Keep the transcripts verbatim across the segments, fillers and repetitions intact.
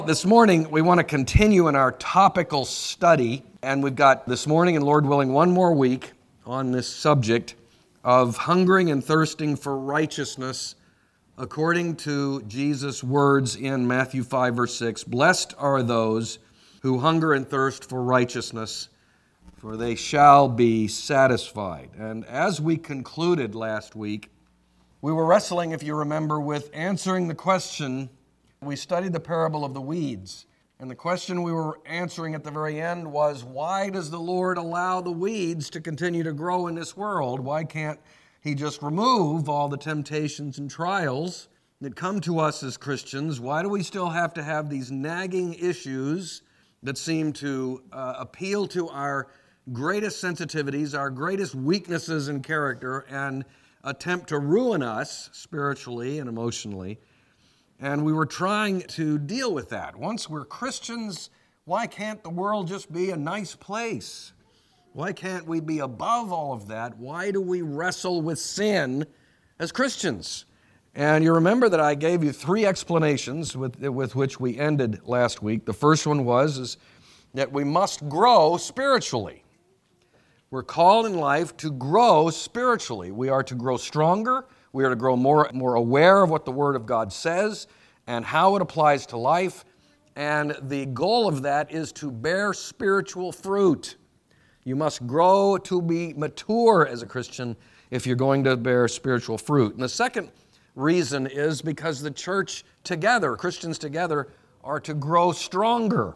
This morning, we want to continue in our topical study, and we've got this morning, and Lord willing, one more week on this subject of hungering and thirsting for righteousness according to Jesus' words in Matthew five, verse six. Blessed are those who hunger and thirst for righteousness, for they shall be satisfied. And as we concluded last week, we were wrestling, if you remember, with answering the question. We studied the parable of the weeds, and the question we were answering at the very end was, why does the Lord allow the weeds to continue to grow in this world? Why can't He just remove all the temptations and trials that come to us as Christians? Why do we still have to have these nagging issues that seem to uh, appeal to our greatest sensitivities, our greatest weaknesses in character, and attempt to ruin us spiritually and emotionally? And we were trying to deal with that. Once we're Christians, why can't the world just be a nice place? Why can't we be above all of that? Why do we wrestle with sin as Christians? And you remember that I gave you three explanations with, with which we ended last week. The first one was is that we must grow spiritually. We're called in life to grow spiritually. We are to grow stronger. We are to grow more, more aware of what the Word of God says and how it applies to life. And the goal of that is to bear spiritual fruit. You must grow to be mature as a Christian if you're going to bear spiritual fruit. And the second reason is because the church together, Christians together, are to grow stronger.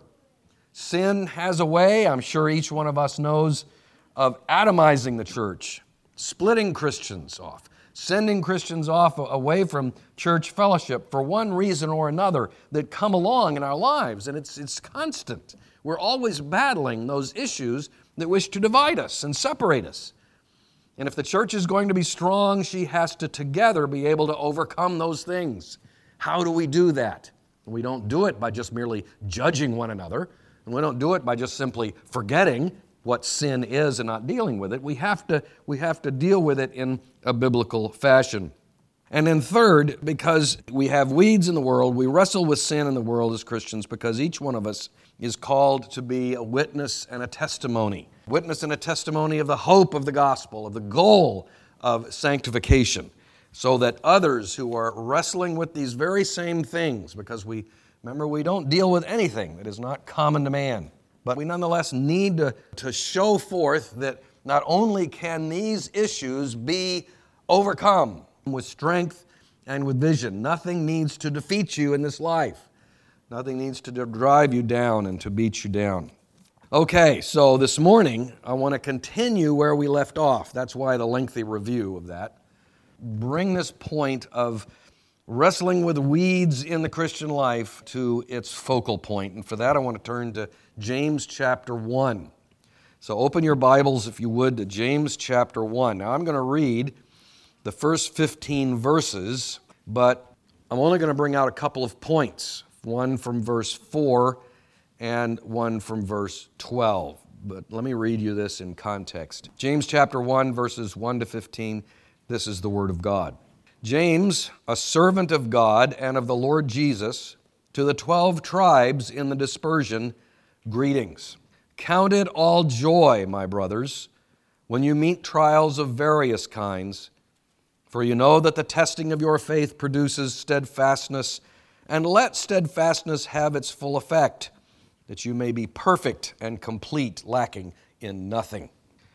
Sin has a way, I'm sure each one of us knows, of atomizing the church, splitting Christians off, sending Christians off away from church fellowship for one reason or another that come along in our lives, and it's it's constant. We're always battling those issues that wish to divide us and separate us. And if the church is going to be strong, she has to together be able to overcome those things. How do we do that? We don't do it by just merely judging one another, and we don't do it by just simply forgetting what sin is and not dealing with it. We have to, we have to deal with it in a biblical fashion. And then third, because we have weeds in the world, we wrestle with sin in the world as Christians because each one of us is called to be a witness and a testimony. Witness and a testimony of the hope of the gospel, of the goal of sanctification, so that others who are wrestling with these very same things, because we, remember, we don't deal with anything that is not common to man. But we nonetheless need to, to show forth that not only can these issues be overcome with strength and with vision. Nothing needs to defeat you in this life. Nothing needs to drive you down and to beat you down. Okay, so this morning I want to continue where we left off. That's why the lengthy review of that. Bring this point of wrestling with weeds in the Christian life to its focal point. And for that I want to turn to James chapter one. So open your Bibles, if you would, to James chapter one. Now I'm going to read the first fifteen verses, but I'm only going to bring out a couple of points, one from verse four and one from verse twelve. But let me read you this in context. James chapter one, verses one to fifteen, this is the Word of God. James, a servant of God and of the Lord Jesus, to the twelve tribes in the dispersion, greetings. Count it all joy, my brothers, when you meet trials of various kinds, for you know that the testing of your faith produces steadfastness, and let steadfastness have its full effect, that you may be perfect and complete, lacking in nothing.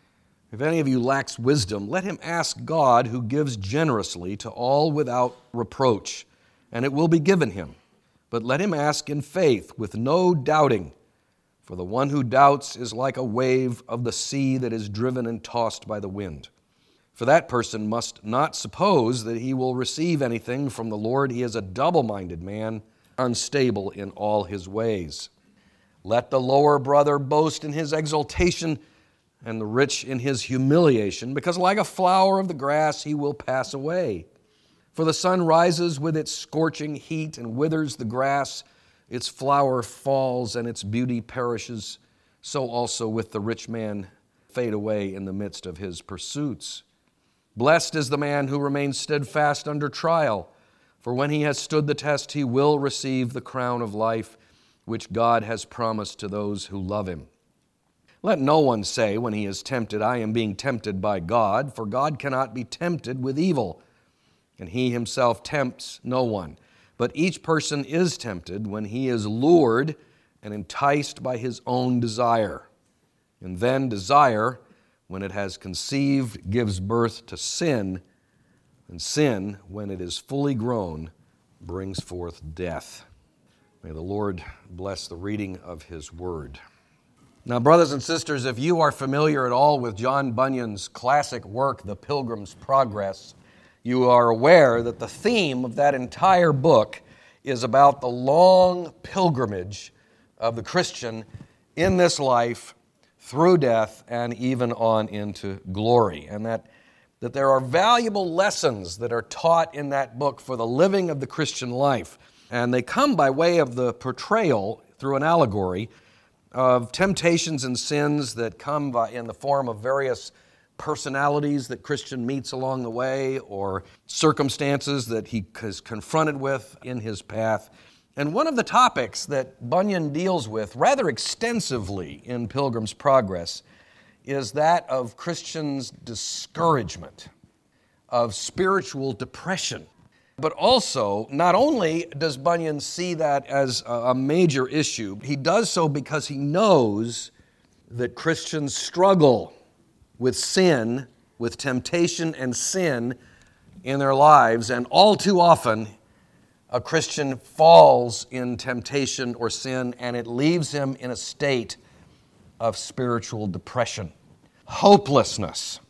If any of you lacks wisdom, let him ask God, who gives generously to all without reproach, and it will be given him. But let him ask in faith, with no doubting. For the one who doubts is like a wave of the sea that is driven and tossed by the wind. For that person must not suppose that he will receive anything from the Lord. He is a double-minded man, unstable in all his ways. Let the lower brother boast in his exaltation, and the rich in his humiliation, because like a flower of the grass he will pass away. For the sun rises with its scorching heat and withers the grass, its flower falls and its beauty perishes. So also with the rich man fade away in the midst of his pursuits. Blessed is the man who remains steadfast under trial, for when he has stood the test, he will receive the crown of life which God has promised to those who love Him. Let no one say when he is tempted, I am being tempted by God, for God cannot be tempted with evil, and He Himself tempts no one. But each person is tempted when he is lured and enticed by his own desire. And then desire, when it has conceived, gives birth to sin, and sin, when it is fully grown, brings forth death. May the Lord bless the reading of His Word. Now, brothers and sisters, if you are familiar at all with John Bunyan's classic work, The Pilgrim's Progress, you are aware that the theme of that entire book is about the long pilgrimage of the Christian in this life, through death, and even on into glory. And that, that there are valuable lessons that are taught in that book for the living of the Christian life. And they come by way of the portrayal, through an allegory, of temptations and sins that come by, in the form of various personalities that Christian meets along the way, or circumstances that he is confronted with in his path. And one of the topics that Bunyan deals with rather extensively in Pilgrim's Progress is that of Christians' discouragement, of spiritual depression. But also, not only does Bunyan see that as a major issue, he does so because he knows that Christians struggle with sin, with temptation and sin in their lives, and all too often a Christian falls in temptation or sin, and it leaves him in a state of spiritual depression. Hopelessness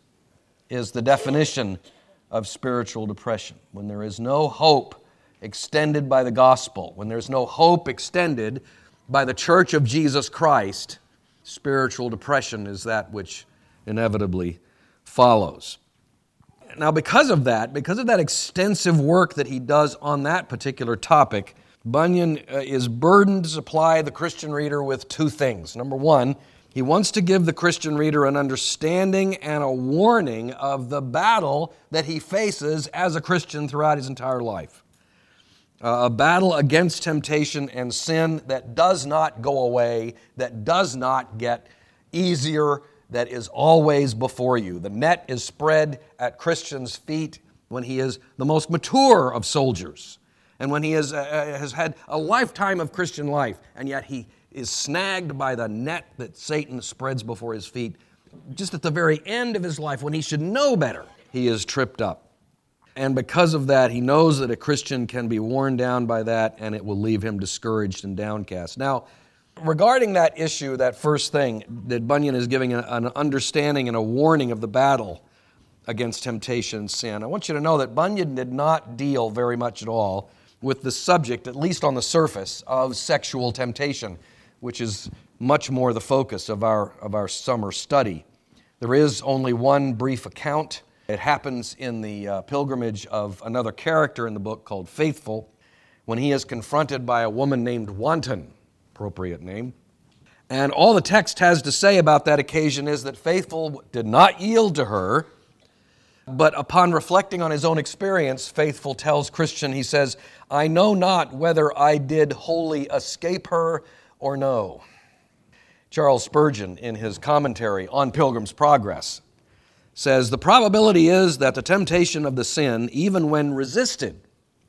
is the definition of spiritual depression. When there is no hope extended by the gospel, when there's no hope extended by the Church of Jesus Christ, spiritual depression is that which inevitably follows. Now, because of that, because of that extensive work that he does on that particular topic, Bunyan is burdened to supply the Christian reader with two things. Number one, he wants to give the Christian reader an understanding and a warning of the battle that he faces as a Christian throughout his entire life. Uh, a battle against temptation and sin that does not go away, that does not get easier, that is always before you. The net is spread at Christian's feet when he is the most mature of soldiers, and when he is, uh, has had a lifetime of Christian life, and yet he is snagged by the net that Satan spreads before his feet. Just at the very end of his life, when he should know better, he is tripped up. And because of that, he knows that a Christian can be worn down by that, and it will leave him discouraged and downcast. Now, regarding that issue, that first thing, that Bunyan is giving an understanding and a warning of the battle against temptation and sin, I want you to know that Bunyan did not deal very much at all with the subject, at least on the surface, of sexual temptation, which is much more the focus of our, of our summer study. There is only one brief account. It happens in the uh, pilgrimage of another character in the book called Faithful, when he is confronted by a woman named Wanton, appropriate name. And all the text has to say about that occasion is that Faithful did not yield to her, but upon reflecting on his own experience, Faithful tells Christian, he says, I know not whether I did wholly escape her or no. Charles Spurgeon, in his commentary on Pilgrim's Progress, says, the probability is that the temptation of the sin, even when resisted,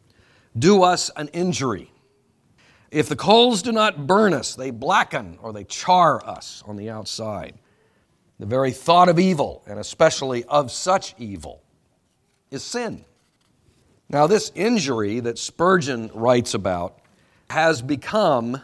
do us an injury. If the coals do not burn us, they blacken or they char us on the outside. The very thought of evil, and especially of such evil, is sin. Now, this injury that Spurgeon writes about has become,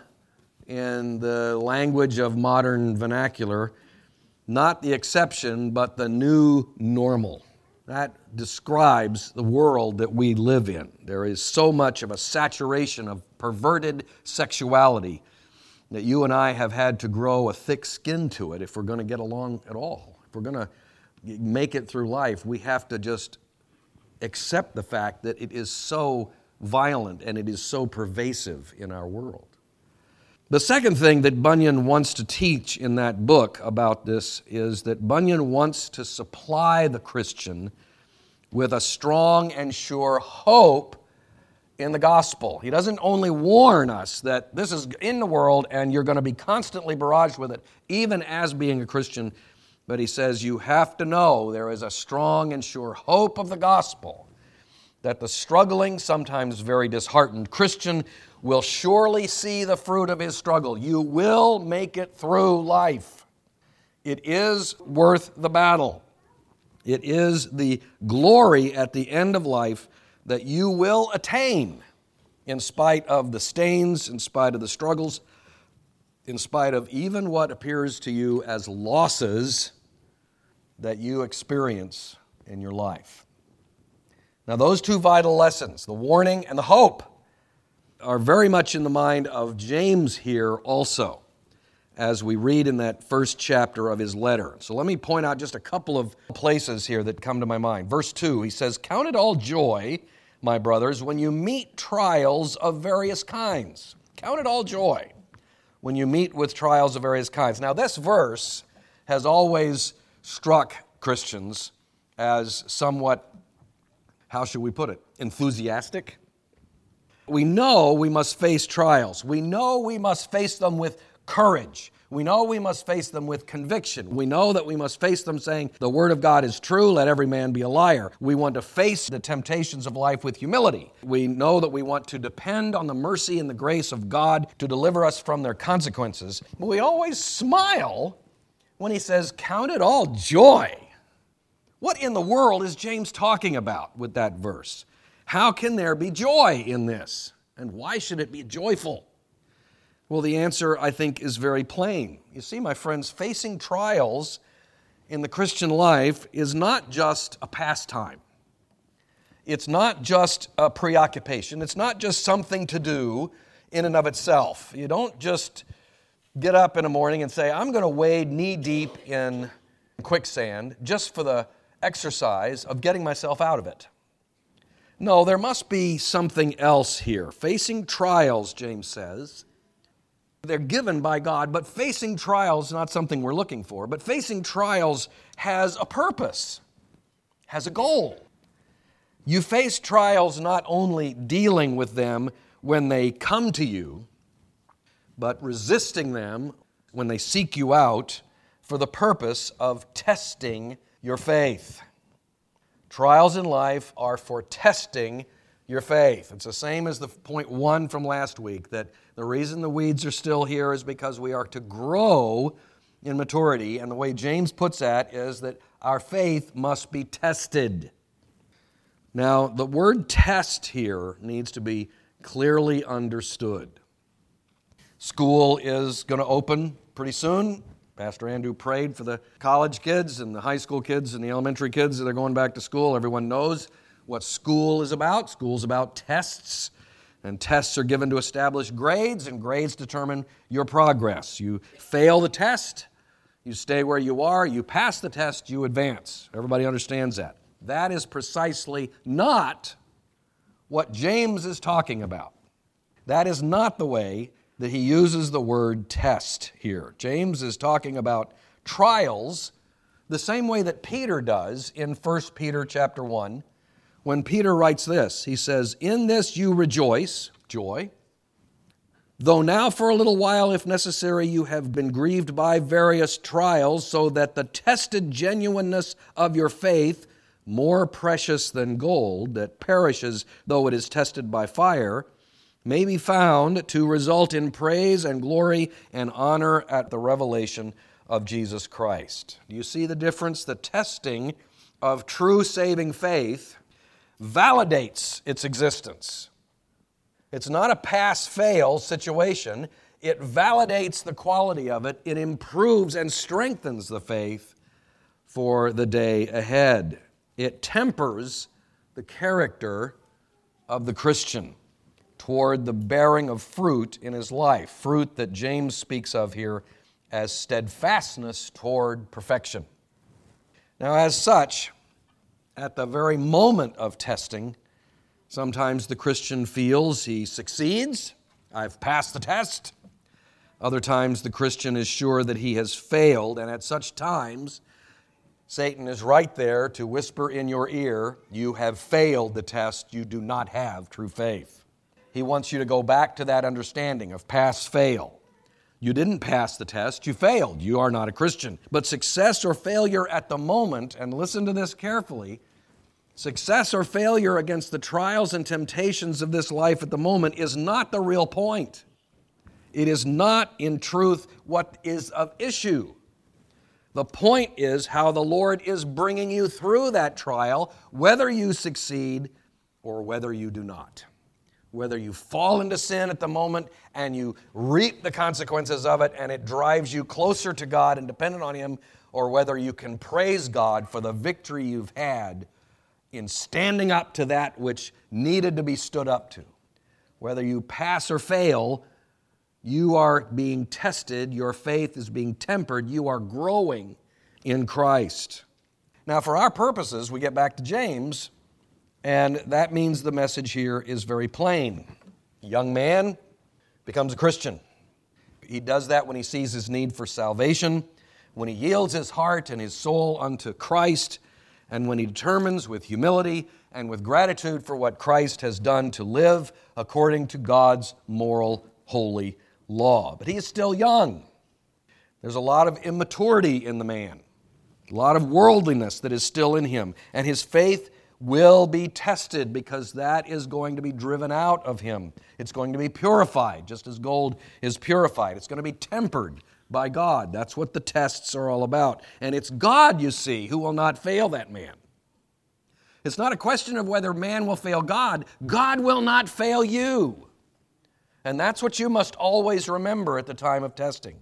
in the language of modern vernacular, not the exception, but the new normal. That describes the world that we live in. There is so much of a saturation of perverted sexuality that you and I have had to grow a thick skin to it if we're going to get along at all. If we're going to make it through life, we have to just accept the fact that it is so violent and it is so pervasive in our world. The second thing that Bunyan wants to teach in that book about this is that Bunyan wants to supply the Christian with a strong and sure hope in the gospel. He doesn't only warn us that this is in the world and you're going to be constantly barraged with it, even as being a Christian, but he says you have to know there is a strong and sure hope of the gospel, that the struggling, sometimes very disheartened Christian will surely see the fruit of his struggle. You will make it through life. It is worth the battle. It is the glory at the end of life that you will attain in spite of the stains, in spite of the struggles, in spite of even what appears to you as losses that you experience in your life. Now, those two vital lessons, the warning and the hope, are very much in the mind of James here also, as we read in that first chapter of his letter. So let me point out just a couple of places here that come to my mind. Verse two, he says, "Count it all joy, my brothers, when you meet trials of various kinds." Count it all joy when you meet with trials of various kinds. Now, this verse has always struck Christians as somewhat, how should we put it, enthusiastic. We know we must face trials. We know we must face them with courage. We know we must face them with conviction. We know that we must face them saying, the Word of God is true, let every man be a liar. We want to face the temptations of life with humility. We know that we want to depend on the mercy and the grace of God to deliver us from their consequences. But we always smile when he says, count it all joy. What in the world is James talking about with that verse? How can there be joy in this? And why should it be joyful? Well, the answer, I think, is very plain. You see, my friends, facing trials in the Christian life is not just a pastime. It's not just a preoccupation. It's not just something to do in and of itself. You don't just get up in the morning and say, I'm going to wade knee-deep in quicksand just for the exercise of getting myself out of it. No, there must be something else here. Facing trials, James says, they're given by God, but facing trials is not something we're looking for. But facing trials has a purpose, has a goal. You face trials not only dealing with them when they come to you, but resisting them when they seek you out for the purpose of testing your faith. Trials in life are for testing your faith. It's the same as the point one from last week, that the reason the weeds are still here is because we are to grow in maturity. And the way James puts that is that our faith must be tested. Now, the word test here needs to be clearly understood. School is going to open pretty soon. Pastor Andrew prayed for the college kids and the high school kids and the elementary kids that are going back to school. Everyone knows what school is about. School's about tests, and tests are given to establish grades, and grades determine your progress. You fail the test, you stay where you are. You pass the test, you advance. Everybody understands that. That is precisely not what James is talking about. That is not the way that he uses the word test here. James is talking about trials the same way that Peter does in First Peter chapter one. When Peter writes this, he says, "In this you rejoice," joy, "though now for a little while, if necessary, you have been grieved by various trials, so that the tested genuineness of your faith, more precious than gold, that perishes though it is tested by fire, may be found to result in praise and glory and honor at the revelation of Jesus Christ." Do you see the difference? The testing of true saving faith validates its existence. It's not a pass-fail situation. It validates the quality of it. It improves and strengthens the faith for the day ahead. It tempers the character of the Christian toward the bearing of fruit in his life, fruit that James speaks of here as steadfastness toward perfection. Now, as such, at the very moment of testing, sometimes the Christian feels he succeeds. I've passed the test. Other times the Christian is sure that he has failed, and at such times, Satan is right there to whisper in your ear, you have failed the test, you do not have true faith. He wants you to go back to that understanding of pass-fail. You didn't pass the test, you failed. You are not a Christian. But success or failure at the moment, and listen to this carefully, success or failure against the trials and temptations of this life at the moment is not the real point. It is not, in truth, what is of issue. The point is how the Lord is bringing you through that trial, whether you succeed or whether you do not. Whether you fall into sin at the moment and you reap the consequences of it and it drives you closer to God and dependent on Him, or whether you can praise God for the victory you've had in standing up to that which needed to be stood up to. Whether you pass or fail, you are being tested, your faith is being tempered, you are growing in Christ. Now, for our purposes, we get back to James, and that means the message here is very plain. A young man becomes a Christian. He does that when he sees his need for salvation, when he yields his heart and his soul unto Christ, and when he determines with humility and with gratitude for what Christ has done to live according to God's moral, holy law. But he is still young. There's a lot of immaturity in the man, a lot of worldliness that is still in him, and his faith will be tested because that is going to be driven out of him. It's going to be purified, just as gold is purified. It's going to be tempered by God. That's what the tests are all about. And it's God, you see, who will not fail that man. It's not a question of whether man will fail God. God will not fail you. And that's what you must always remember at the time of testing.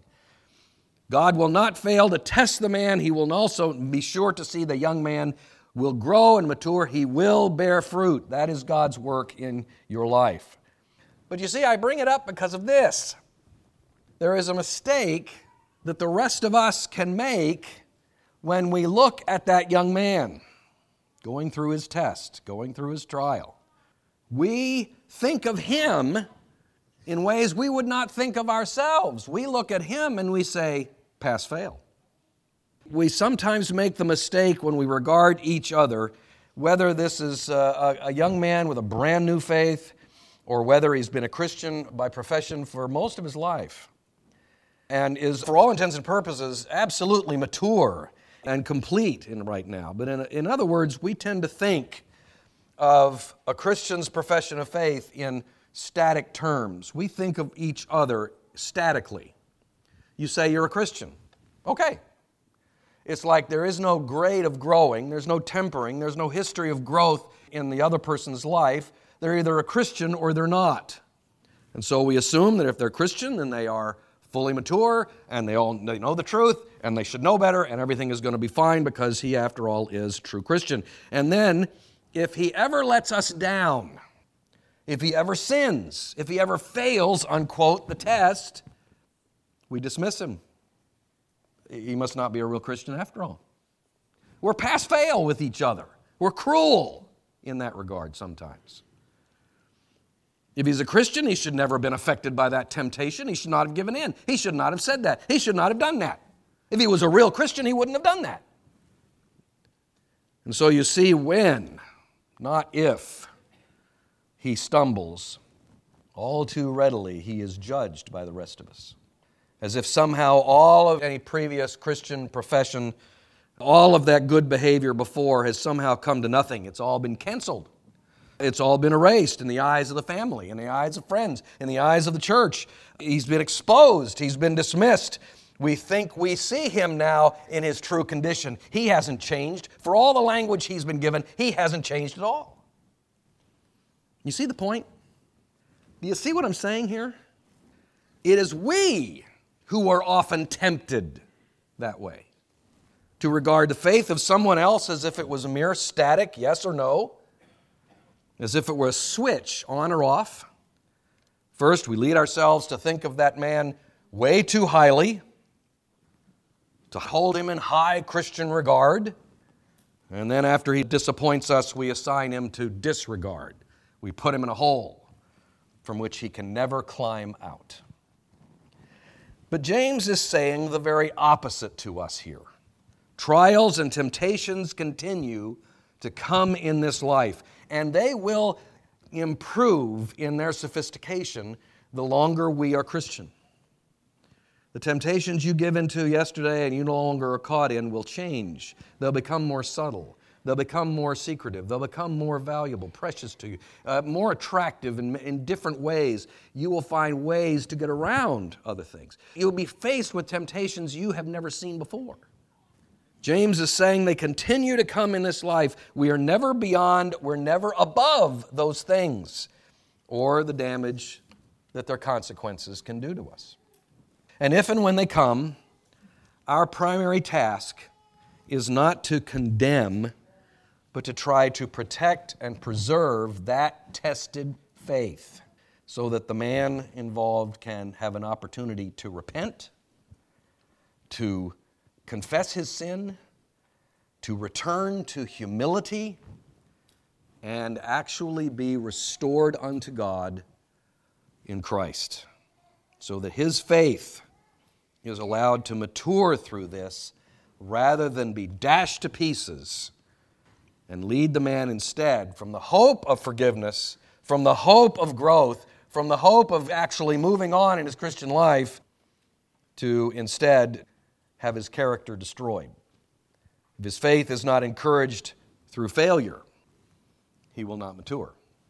God will not fail to test the man. He will also be sure to see the young man will grow and mature. He will bear fruit. That is God's work in your life. But you see, I bring it up because of this. There is a mistake that the rest of us can make when we look at that young man going through his test, going through his trial. We think of him in ways we would not think of ourselves. We look at him and we say, pass-fail. We sometimes make the mistake when we regard each other, whether this is a, a young man with a brand new faith or whether he's been a Christian by profession for most of his life and is, for all intents and purposes, absolutely mature and complete in right now. But in, in other words, we tend to think of a Christian's profession of faith in static terms. We think of each other statically. You say you're a Christian. Okay. It's like there is no grade of growing, there's no tempering, there's no history of growth in the other person's life. They're either a Christian or they're not. And so we assume that if they're Christian, then they are fully mature, and they all they know the truth, and they should know better, and everything is going to be fine because he, after all, is a true Christian. And then, if he ever lets us down, if he ever sins, if he ever fails, unquote, the test, we dismiss him. He must not be a real Christian after all. We're pass-fail with each other. We're cruel in that regard sometimes. If he's a Christian, he should never have been affected by that temptation. He should not have given in. He should not have said that. He should not have done that. If he was a real Christian, he wouldn't have done that. And so you see, when, not if, he stumbles, all too readily he is judged by the rest of us. As if somehow all of any previous Christian profession, all of that good behavior before has somehow come to nothing. It's all been canceled. It's all been erased in the eyes of the family, in the eyes of friends, in the eyes of the church. He's been exposed. He's been dismissed. We think we see him now in his true condition. He hasn't changed. For all the language he's been given, he hasn't changed at all. You see the point? Do you see what I'm saying here? It is we who are often tempted that way, to regard the faith of someone else as if it was a mere static yes or no, as if it were a switch on or off. First, we lead ourselves to think of that man way too highly, to hold him in high Christian regard, and then after he disappoints us, we assign him to disregard. We put him in a hole from which he can never climb out. But James is saying the very opposite to us here. Trials and temptations continue to come in this life, and they will improve in their sophistication the longer we are Christian. The temptations you give into yesterday and you no longer are caught in will change. They'll become more subtle. They'll become more secretive. They'll become more valuable, precious to you, uh, more attractive in, in different ways. You will find ways to get around other things. You'll be faced with temptations you have never seen before. James is saying they continue to come in this life. We are never beyond, we're never above those things or the damage that their consequences can do to us. And if and when they come, our primary task is not to condemn, but to try to protect and preserve that tested faith so that the man involved can have an opportunity to repent, to confess his sin, to return to humility, and actually be restored unto God in Christ, so that his faith is allowed to mature through this rather than be dashed to pieces, and lead the man instead from the hope of forgiveness, from the hope of growth, from the hope of actually moving on in his Christian life, to instead have his character destroyed. If his faith is not encouraged through failure, he will not mature.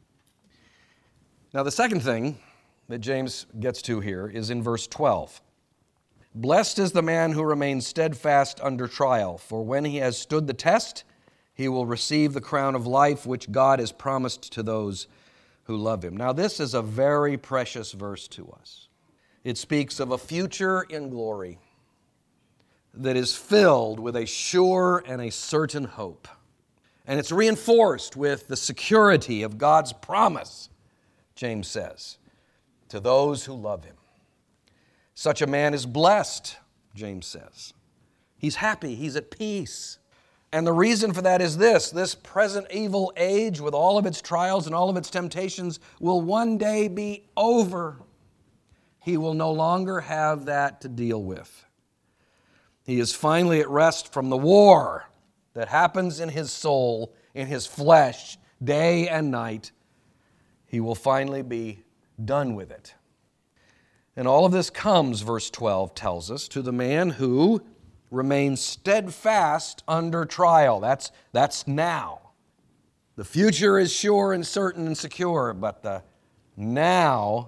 Now, the second thing that James gets to here is in verse twelve. Blessed is the man who remains steadfast under trial, for when he has stood the test, he will receive the crown of life which God has promised to those who love him. Now, this is a very precious verse to us. It speaks of a future in glory that is filled with a sure and a certain hope. And it's reinforced with the security of God's promise, James says, to those who love him. Such a man is blessed, James says. He's happy, he's at peace. And the reason for that is this: this present evil age with all of its trials and all of its temptations will one day be over. He will no longer have that to deal with. He is finally at rest from the war that happens in his soul, in his flesh, day and night. He will finally be done with it. And all of this comes, verse twelve tells us, to the man who remains steadfast under trial. That's, that's now. The future is sure and certain and secure, but the now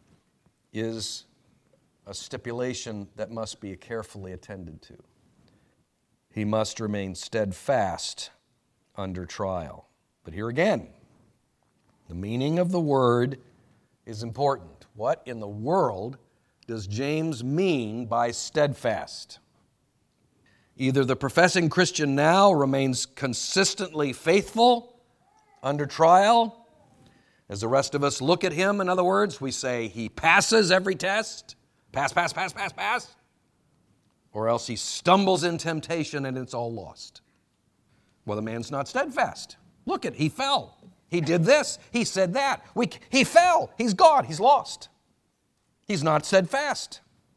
is a stipulation that must be carefully attended to. He must remain steadfast under trial. But here again, the meaning of the word is important. What in the world does James mean by steadfast? Either the professing Christian now remains consistently faithful under trial. As the rest of us look at him, in other words, we say he passes every test. Pass, pass, pass, pass, pass. Or else he stumbles in temptation and it's all lost. Well, the man's not steadfast. Look it, he fell. He did this. He said that. We, he fell. He's gone. He's lost. He's not steadfast.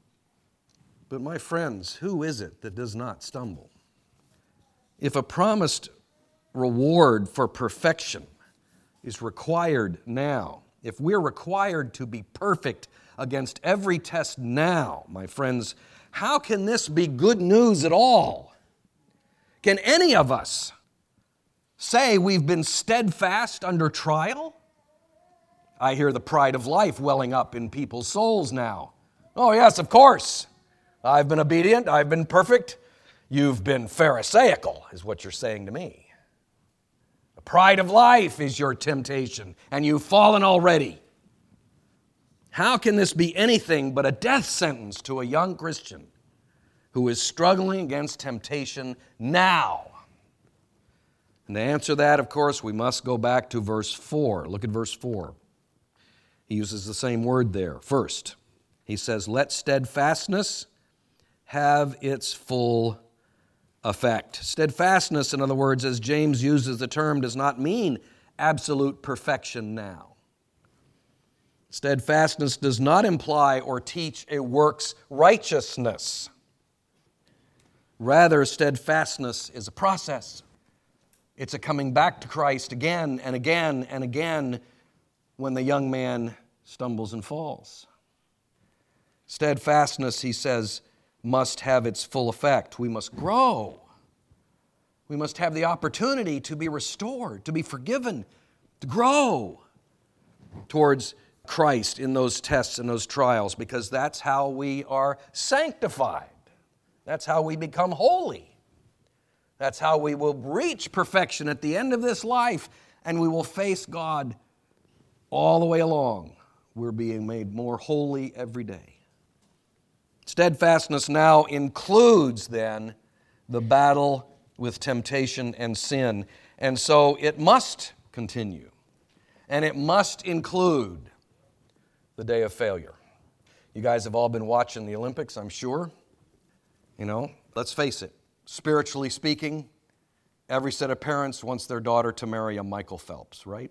But my friends, who is it that does not stumble? If a promised reward for perfection is required now, if we're required to be perfect against every test now, my friends, how can this be good news at all? Can any of us say we've been steadfast under trial? I hear the pride of life welling up in people's souls now. Oh yes, of course. I've been obedient, I've been perfect. You've been pharisaical, is what you're saying to me. The pride of life is your temptation, and you've fallen already. How can this be anything but a death sentence to a young Christian who is struggling against temptation now? And to answer that, of course, we must go back to verse four. Look at verse four. He uses the same word there. First, he says, let steadfastness have its full effect. Steadfastness, in other words, as James uses the term, does not mean absolute perfection now. Steadfastness does not imply or teach a works righteousness. Rather, steadfastness is a process. It's a coming back to Christ again and again and again when the young man stumbles and falls. Steadfastness, he says, must have its full effect. We must grow. We must have the opportunity to be restored, to be forgiven, to grow towards Christ in those tests and those trials, because that's how we are sanctified. That's how we become holy. That's how we will reach perfection at the end of this life, and we will face God all the way along. We're being made more holy every day. Steadfastness now includes, then, the battle with temptation and sin. And so it must continue. And it must include the day of failure. You guys have all been watching the Olympics, I'm sure. You know, let's face it, spiritually speaking, every set of parents wants their daughter to marry a Michael Phelps, right?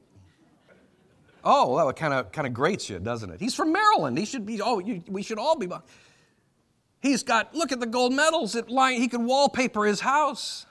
Oh, well, it kind of kind of grates you, doesn't it? He's from Maryland. He should be, oh, you, we should all be. He's got, look at the gold medals. It, he could wallpaper his house.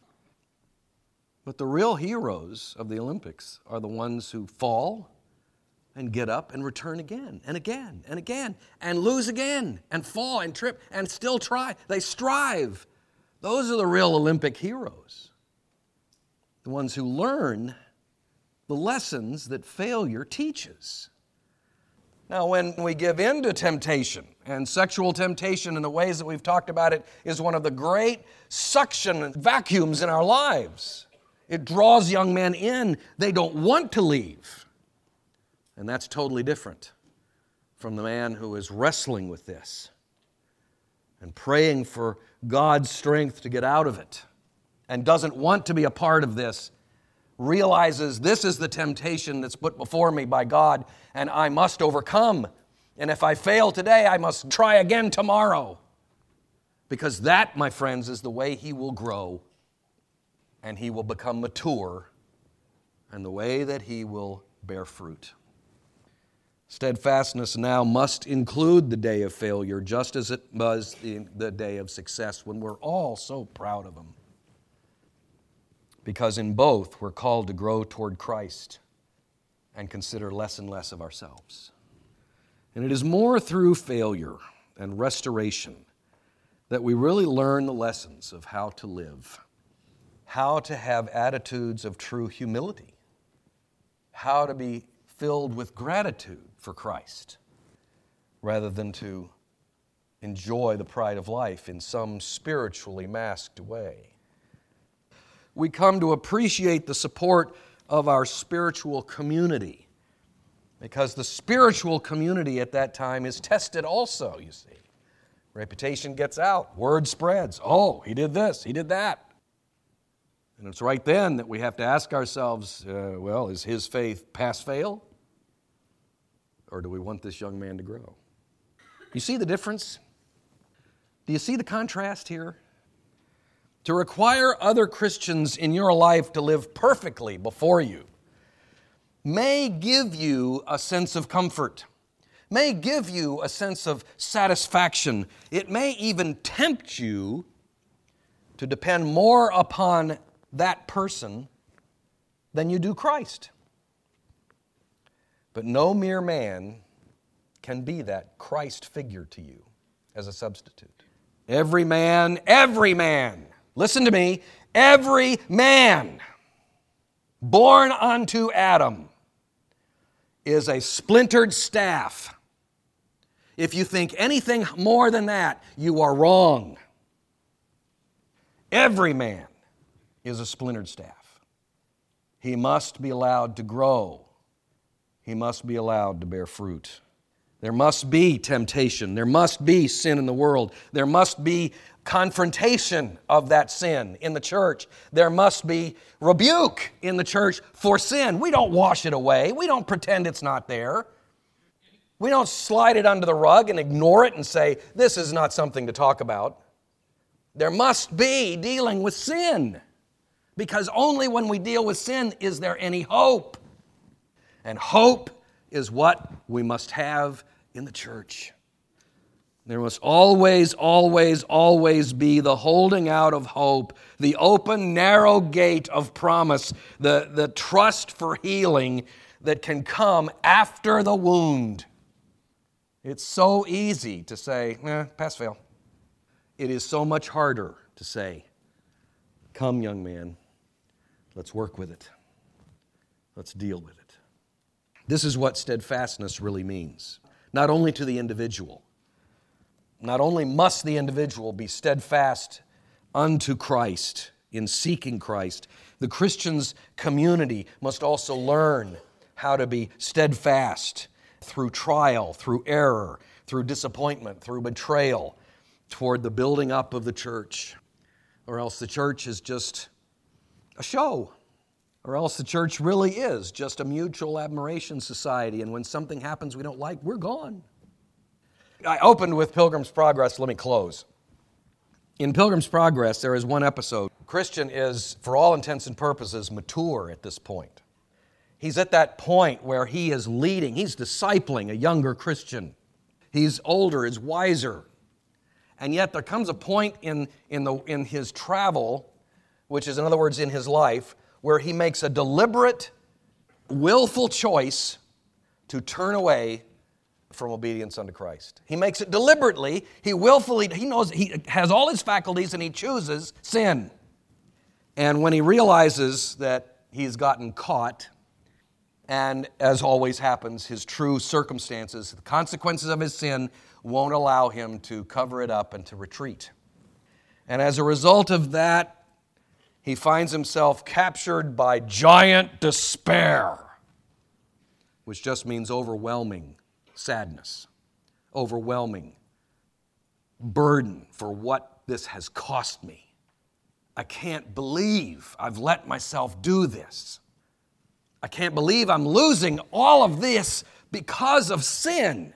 But the real heroes of the Olympics are the ones who fall and get up and return again and again and again and lose again and fall and trip and still try. They strive. Those are the real Olympic heroes. The ones who learn the lessons that failure teaches. Now, when we give in to temptation, and sexual temptation in the ways that we've talked about it is one of the great suction vacuums in our lives. It draws young men in. They don't want to leave. And that's totally different from the man who is wrestling with this and praying for God's strength to get out of it and doesn't want to be a part of this, realizes this is the temptation that's put before me by God and I must overcome. And if I fail today, I must try again tomorrow. Because that, my friends, is the way he will grow and he will become mature and the way that he will bear fruit. Steadfastness now must include the day of failure, just as it was the, the day of success when we're all so proud of him. Because in both, we're called to grow toward Christ and consider less and less of ourselves. And it is more through failure and restoration that we really learn the lessons of how to live, how to have attitudes of true humility, how to be filled with gratitude for Christ, rather than to enjoy the pride of life in some spiritually masked way. We come to appreciate the support of our spiritual community, because the spiritual community at that time is tested also, you see. Reputation gets out, word spreads. Oh, he did this, he did that. And it's right then that we have to ask ourselves, uh, well, is his faith pass-fail? Or do we want this young man to grow? You see the difference? Do you see the contrast here? To require other Christians in your life to live perfectly before you may give you a sense of comfort, may give you a sense of satisfaction. It may even tempt you to depend more upon that person than you do Christ. But no mere man can be that Christ figure to you as a substitute. Every man, every man, listen to me, every man born unto Adam is a splintered staff. If you think anything more than that, you are wrong. Every man is a splintered staff. He must be allowed to grow. He must be allowed to bear fruit. There must be temptation. There must be sin in the world. There must be confrontation of that sin in the church. There must be rebuke in the church for sin. We don't wash it away. We don't pretend it's not there. We don't slide it under the rug and ignore it and say, this is not something to talk about. There must be dealing with sin, because only when we deal with sin is there any hope. And hope is what we must have in the church. There must always, always, always be the holding out of hope, the open, narrow gate of promise, the, the trust for healing, that can come after the wound. It's so easy to say, eh, pass, fail. It is so much harder to say, come, young man, let's work with it. Let's deal with it. This is what steadfastness really means. Not only to the individual. Not only must the individual be steadfast unto Christ in seeking Christ, the Christian's community must also learn how to be steadfast through trial, through error, through disappointment, through betrayal, toward the building up of the church. Or else the church is just a show. Or else the church really is just a mutual admiration society, and when something happens we don't like, we're gone. I opened with Pilgrim's Progress. Let me close. In Pilgrim's Progress, there is one episode. Christian is, for all intents and purposes, mature at this point. He's at that point where he is leading, he's discipling a younger Christian. He's older, he's wiser. And yet there comes a point in, in, the, in his travel, which is in other words in his life, where he makes a deliberate, willful choice to turn away from obedience unto Christ. He makes it deliberately, he willfully, he knows, he has all his faculties and he chooses sin. And when he realizes that he's gotten caught, and as always happens, his true circumstances, the consequences of his sin won't allow him to cover it up and to retreat. And as a result of that, he finds himself captured by giant despair, which just means overwhelming sadness, overwhelming burden for what this has cost me. I can't believe I've let myself do this. I can't believe I'm losing all of this because of sin.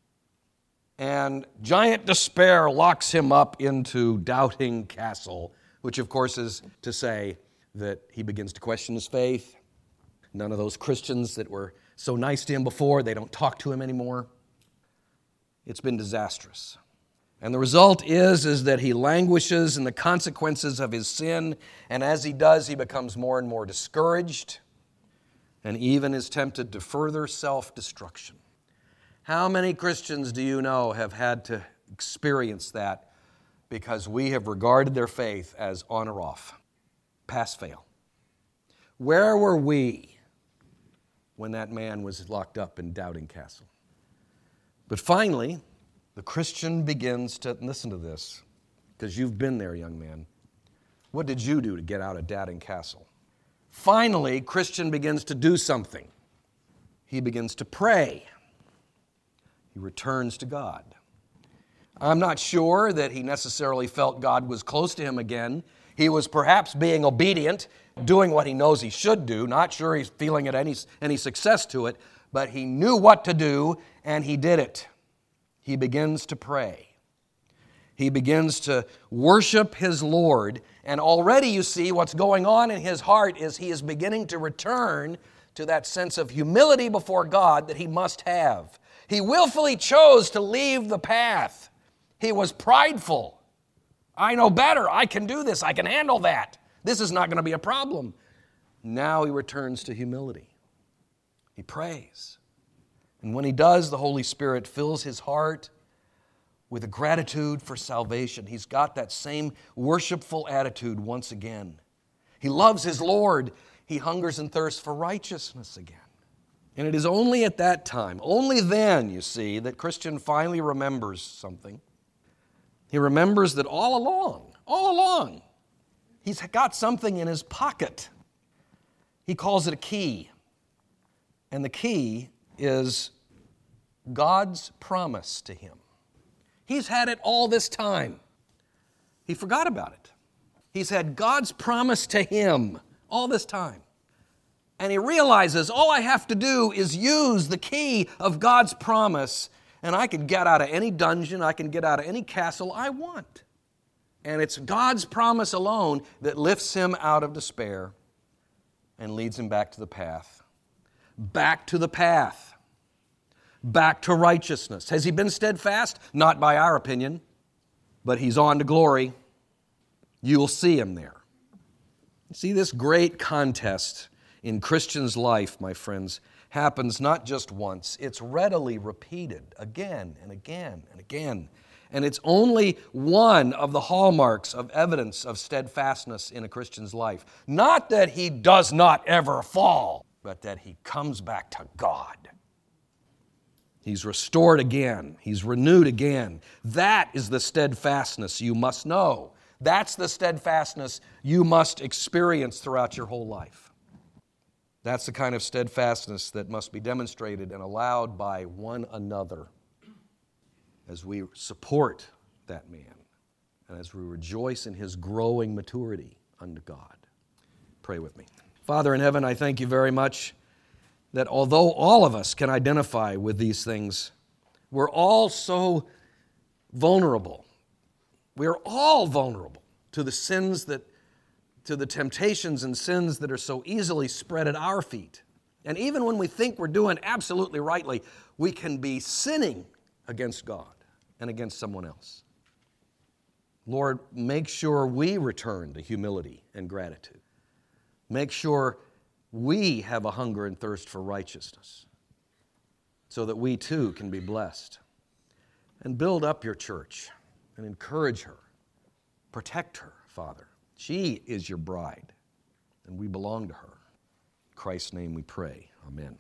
And giant despair locks him up into Doubting Castle, which of course is to say that he begins to question his faith. None of those Christians that were so nice to him before, they don't talk to him anymore. It's been disastrous. And the result is, is that he languishes in the consequences of his sin, and as he does, he becomes more and more discouraged, and even is tempted to further self-destruction. How many Christians do you know have had to experience that because we have regarded their faith as on or off, pass-fail? Where were we when that man was locked up in Doubting Castle? But finally, the Christian begins to, listen to this, because you've been there, young man. What did you do to get out of Doubting Castle? Finally, Christian begins to do something. He begins to pray. He returns to God. I'm not sure that he necessarily felt God was close to him again. He was perhaps being obedient, doing what he knows he should do. Not sure he's feeling it any, any success to it, but he knew what to do, and he did it. He begins to pray. He begins to worship his Lord, and already you see what's going on in his heart is he is beginning to return to that sense of humility before God that he must have. He willfully chose to leave the path. He was prideful. I know better. I can do this. I can handle that. This is not going to be a problem. Now he returns to humility. He prays. And when he does, the Holy Spirit fills his heart with a gratitude for salvation. He's got that same worshipful attitude once again. He loves his Lord. He hungers and thirsts for righteousness again. And it is only at that time, only then, you see, that Christian finally remembers something. He remembers that all along, all along, he's got something in his pocket. He calls it a key. And the key is God's promise to him. He's had it all this time. He forgot about it. He's had God's promise to him all this time. And he realizes all I have to do is use the key of God's promise, and I can get out of any dungeon, I can get out of any castle I want. And it's God's promise alone that lifts him out of despair and leads him back to the path. Back to the path. Back to righteousness. Has he been steadfast? Not by our opinion, but he's on to glory. You'll see him there. See, this great contest in Christian's life, my friends, happens not just once, it's readily repeated again and again and again. And it's only one of the hallmarks of evidence of steadfastness in a Christian's life. Not that he does not ever fall, but that he comes back to God. He's restored again. He's renewed again. That is the steadfastness you must know. That's the steadfastness you must experience throughout your whole life. That's the kind of steadfastness that must be demonstrated and allowed by one another as we support that man and as we rejoice in his growing maturity unto God. Pray with me. Father in heaven, I thank you very much that although all of us can identify with these things, we're all so vulnerable. We're all vulnerable to the sins that, to the temptations and sins that are so easily spread at our feet. And even when we think we're doing absolutely rightly, we can be sinning against God and against someone else. Lord, make sure we return to humility and gratitude. Make sure we have a hunger and thirst for righteousness so that we too can be blessed. And build up your church and encourage her. Protect her, Father. She is your bride, and we belong to her. In Christ's name we pray. Amen.